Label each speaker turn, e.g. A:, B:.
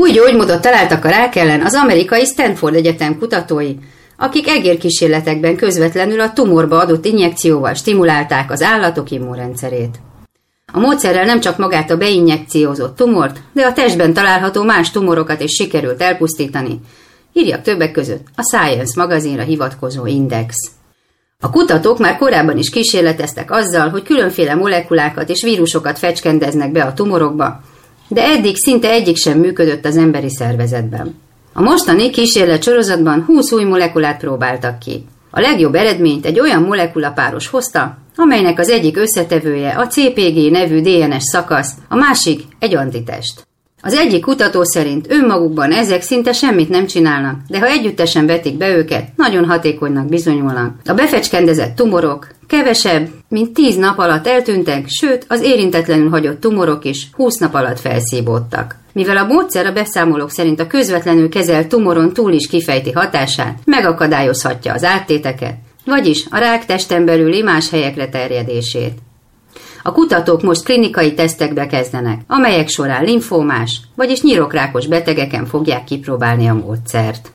A: Új gyógymódot találtak a rák ellen az amerikai Stanford Egyetem kutatói, akik egérkísérletekben közvetlenül a tumorba adott injekcióval stimulálták az állatok immunrendszerét. A módszerrel nem csak magát a beinjekciózott tumort, de a testben található más tumorokat is sikerült elpusztítani, írja többek között a Science magazinra hivatkozó Index. A kutatók már korábban is kísérleteztek azzal, hogy különféle molekulákat és vírusokat fecskendeznek be a tumorokba, de eddig szinte egyik sem működött az emberi szervezetben. A mostani kísérletsorozatban 20 új molekulát próbáltak ki. A legjobb eredményt egy olyan molekulapáros hozta, amelynek az egyik összetevője a CpG nevű DNS szakasz, a másik egy antitest. Az egyik kutató szerint önmagukban ezek szinte semmit nem csinálnak, de ha együttesen vetik be őket, nagyon hatékonynak bizonyulnak. A befecskendezett tumorok kevesebb, mint 10 nap alatt eltűntek, sőt, az érintetlenül hagyott tumorok is 20 nap alatt felszívódtak. Mivel a módszer a beszámolók szerint a közvetlenül kezelt tumoron túl is kifejti hatását, megakadályozhatja az áttéteket, vagyis a rák testen belüli más helyekre terjedését. A kutatók most klinikai tesztekbe kezdenek, amelyek során limfómás, vagyis nyirokrákos betegeken fogják kipróbálni a módszert.